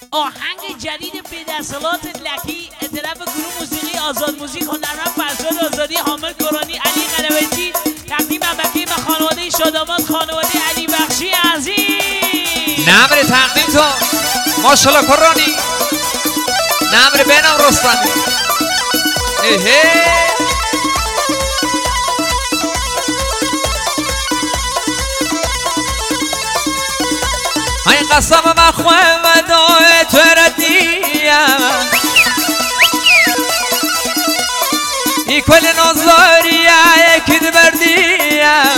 آهنگ جدید بدسلات لکی اطلاف گروه موسیقی آزاد موزیک هنرمند فرزاد آزادی حامد گرانی علی قلوچی تقدیم مبکی به خانواده شاداماد خانواده علی بخشی عزیز. نمر تقدیم تو ماشالله کرانی نمر بینم رستمی های قسم مخواه و دای تو ردیم ای کل نازاریه یکی دبردیم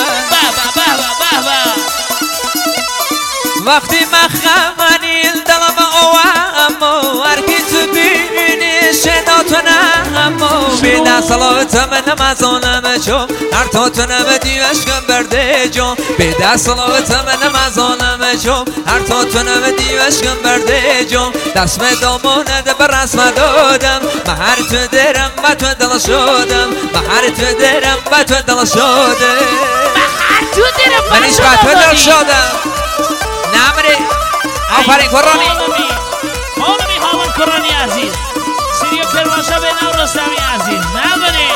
وقتی مخمنیل دلم اوامو هرکی تو بینی شناتونمو بیده صلاتم نمازانم جم هر تاتونم دیوشکم برده جم بیده صلاتم نمازانم جم هر تاتونم دیوشکم برده جم دست دامونه ده بر رسم دادم مهر تو درم و تو دل شدم مهر تو درم و تو دل شدم منیش با تو دل شدم نمره آفرین کرانی خانمی حامد کرانی عزیز سریع کرماشا به نو رستمی عزیز نمره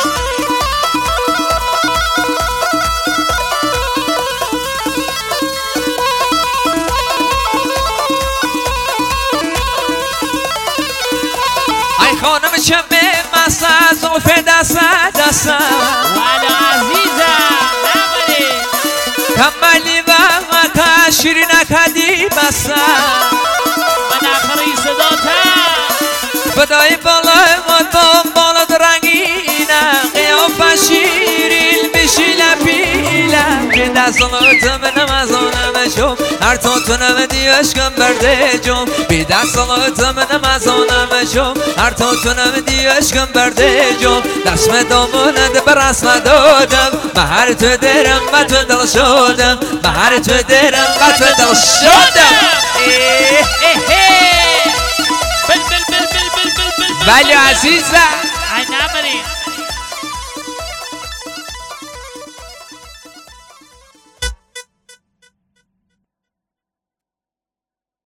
ای خانم چمه مسا زلف دست والا عزیزم نمره کمالی و مکا شیرین کدی بسا من آخری صدا تا بدای بالا و بالا درنگینه قیافه شیرین بشی لپیله که دستالاتم نمازانم جم هر تاتونم دیوشکم برده جم بی دستالاتم نمازانم جم هر تاتونم دیوشکم برده جم دست دامونه بر رسم دادم مهر تو درم و تو دل شدم مهر تو درم و تو دل شدم ولی عزیزم